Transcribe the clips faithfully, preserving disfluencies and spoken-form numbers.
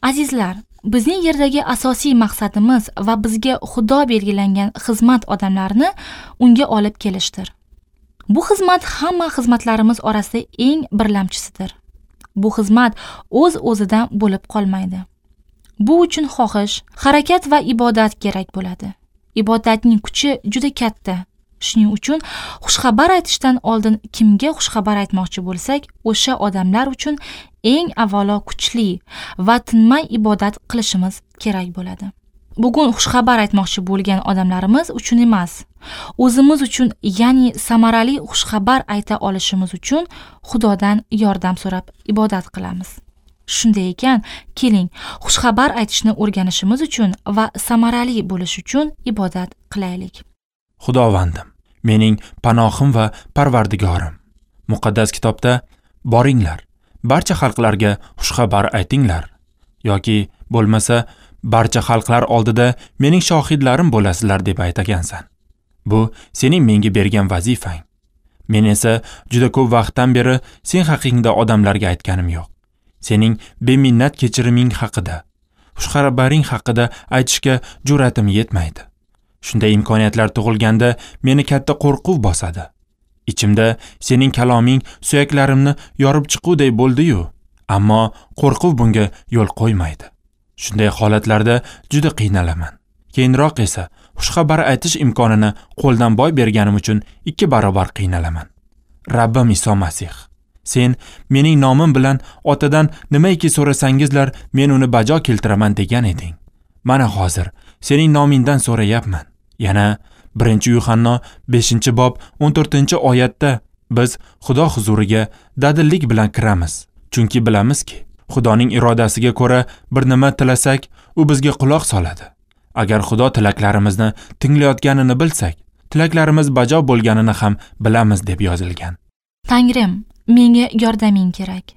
Azizlar, bizning yerdagi asosiy maqsadimiz va bizga Xudo belgilangan xizmat odamlarini unga olib kelishdir. Bu xizmat hamma xizmatlarimiz orasida eng birlamchisidir. Bu xizmat o'z-o'zidan bo'lib qolmaydi. Bu uchun xohish, harakat va ibodat kerak bo'ladi. Ibodatning kuchi juda katta. Shuning uchun xushxabar aytishdan oldin kimga xushxabar aytmoqchi bo'lsak, o'sha odamlar uchun eng avvalo kuchli va tinmay ibodat qilishimiz kerak bo'ladi. Bugun xushxabar aytmoqchi bo'lgan odamlarimiz uchun emas, o'zimiz uchun, ya'ni samarali xushxabar ayta olishimiz uchun Xudodan yordam so'rab ibodat qilamiz. Shunday ekan, keling, xushxabar aytishni o'rganishimiz uchun va samarali bo'lish uchun ibodat qilaylik. Xudovandim, mening panohim va parvardigorim. Muqaddas kitobda boringlar, barcha xalqlarga xushxabar aytinglar yoki bo'lmasa barcha xalqlar oldida mening shohidlarim bo'lasizlar deb aytagansan. Bu sening menga bergan vazifang. Men esa juda ko'p vaqtdan beri sen haqingda odamlarga aytganim yo'q. Sening beminnat kechiriming haqida, xushxabaring haqida aytishga jur'atim yetmaydi. Shunday imkoniyatlar tug'ilganda meni katta qo'rquv bosadi. Ichimda sening kaloming suyaklarimni yorib chiquvday bo'ldi-yu, ammo qo'rquv bunga yo'l qo'ymaydi. Shunday holatlarda juda qiynalaman. Keyinroq esa xushxabar aytish imkonini qo'ldan boy berganim uchun ikki barobar qiynalaman. Rabbim Iso Masih, sen mening nomim bilan Otadan nimaiki so'rasangizlar, men uni bajo keltiraman degan eding. Mana hozir sening nomingdan so'rayapman. Yana birinchi Yuhanna beshinchi bob o'n to'rtinchi oyatda biz Xudo huzuriga dadillik bilan kiramiz. Chunki bilamizki, Xudoning irodasiga ko'ra bir nima tilasak, u bizga quloq soladi. Agar Xudo tilaklarimizni tinglayotganini bilsak, tilaklarimiz bajo bo'lganini ham bilamiz deb yozilgan. Tangrim, menga yordaming kerak.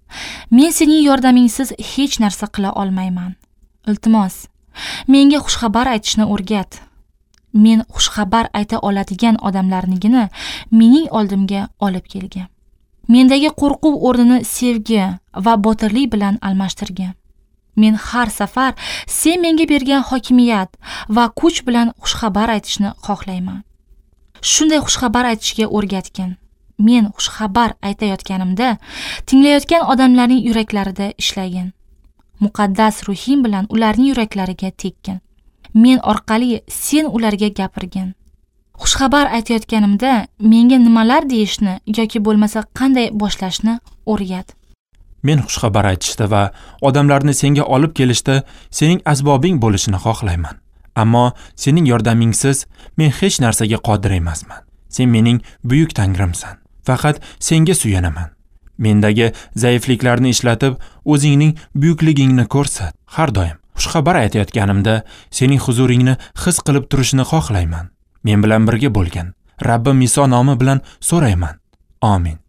Men sening yordamingsiz hech narsa qila olmayman. Iltimos, menga xushxabar aytishni o'rgat. Men xushxabar ayta oladigan odamlarnigina mening oldimga olib kelgan. Mendagi qo'rquv o'rnini sevgi va botirlik bilan almashtirgan. Men har safar sen menga bergan hokimiyat va kuch bilan xushxabar aytishni xohlayman. Shunday xushxabar aytishga o'rgatgin. Men xushxabar aytayotganimda tinglayotgan odamlarning yuraklarida ishlagin. Muqaddas ruhing bilan ularning yuraklariga tekkin. Men orqali sen ularga gapirgin. Xushxabar aytayotganimda menga nimalar deyishni yoki bo'lmasa qanday boshlashni o'rgat. Men xushxabar aytishda va odamlarni senga olib kelishda sening asbobing bo'lishini xohlayman. Ammo sening yordamingsiz men hech narsaga qodir emasman. Sen mening buyuk Tangrimsan. Faqat senga suyanaman. Mendagi zaifliklarni ishlatib, o'zingning buyukligingni ko'rsat. Har doim xushxabar aytayotganimda sening huzuringni his qilib turishni xohlayman. Men bilan birga bo'lgin. Rabbim Iso nomi bilan so'rayman. Amin.